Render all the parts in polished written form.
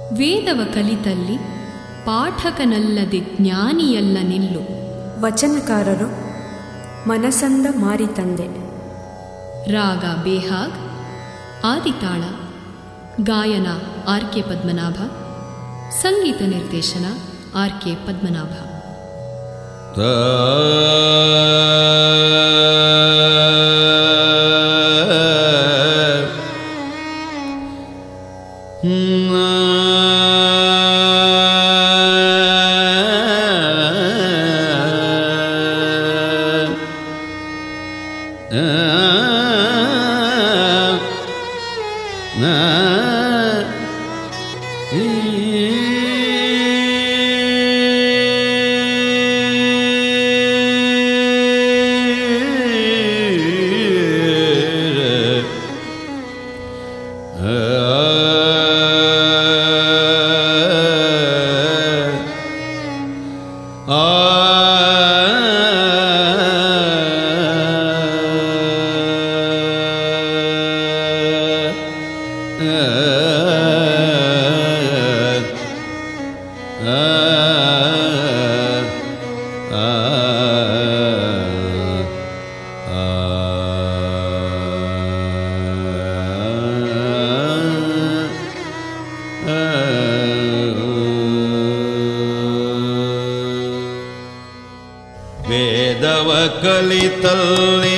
ವೇದವ ಕಲಿತಲ್ಲಿ ಪಾಠಕನಲ್ಲದೆ ಜ್ಞಾನಿಯಲ್ಲ ನಿಲ್ಲು. ವಚನಕಾರರು ಮನಸಂದ ಮಾರಿತಂದೆ. ರಾಗ ಬೇಹಾಗ್, ಆದಿತಾಳ, ಗಾಯನ ಆರ್.ಕೆ. ಪದ್ಮನಾಭ, ಸಂಗೀತ ನಿರ್ದೇಶನ ಆರ್.ಕೆ. ಪದ್ಮನಾಭ. ವೇದವ ಕಲಿತಲ್ಲಿ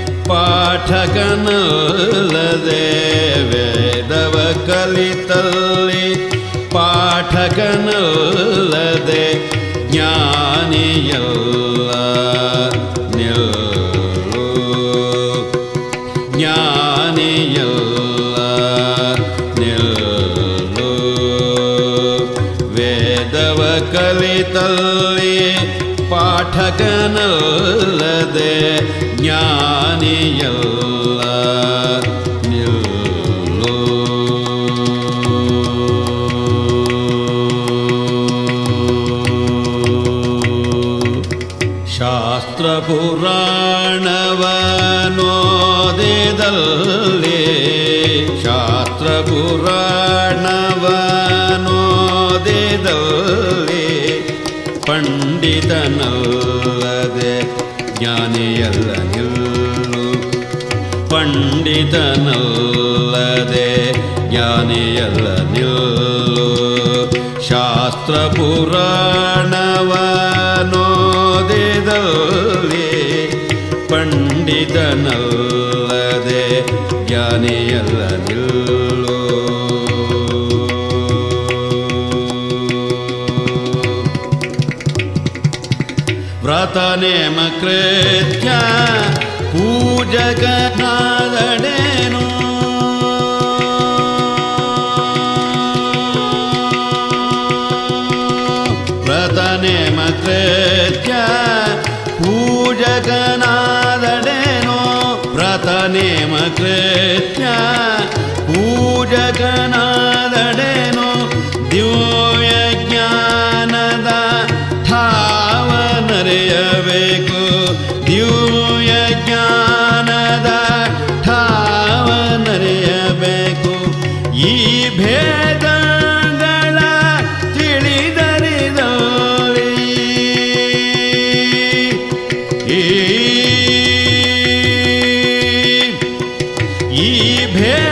ಪಾಠಕನಲ್ಲದೆ, ವೇದವ ಕಲಿತಲ್ಲಿ ಪಾಠಕನಲ್ಲದೆ ಜ್ಞಾನಿಯಲ್ಲ ನಿಲ್ಲು, ಜ್ಞಾನಿಯಲ್ಲ ನಿಲ್ಲು. ವೇದವ ಕಲಿತಲ್ಲಿ ಪಾಠಕನಲ್ಲದೆ ಜ್ಞಾನಿಯಲ್ಲ ನಿಲ್ಲು. ಶಾಸ್ತ್ರ ಪುರಾಣವನೋದಿದಲ್ಲಿ, ಶಾಸ್ತ್ರ ಪುರಾಣವನೋದಿದಲ್ಲಿ ಪಂಡಿತನಲ್ಲದೆ ಜ್ಞಾನಿಯಲ್ಲ ನಿಲ್ಲು, ಪಂಡಿತನಲ್ಲದೆ ಜ್ಞಾನಿಯಲ್ಲ ನಿಲ್ಲು. ಶಾಸ್ತ್ರ ಪುರಾಣವನೋದಿದಲ್ಲಿ ಪಂಡಿತನಲ್ಲದೆ ಜ್ಞಾನಿಯಲ್ಲ ನಿಲ್ಲು. ವ್ರತ ನೇಮ ಕೃತ್ಯ ಪೂಜಕನಾದಡೇನು, ವ್ರತ ನೇಮ ಕೃತ್ಯ ಪೂಜಕನಾದಡೇನು, ವ್ರತ ನೇಮ ಕೃತ್ಯ ಪೂಜಕನಾದಡೇನು. ದಿವ್ಯ ಜ್ಞಾನದ ಠಾವನರೆಯಬೇಕು, ದಿವ್ಯ ಜ್ಞಾನದ ಠಾವನರೆಯಬೇಕು. ಈ ಭೇದಗಳ ತಿಳಿದರಿದಲ್ಲಿ, ಈ ಭೇದ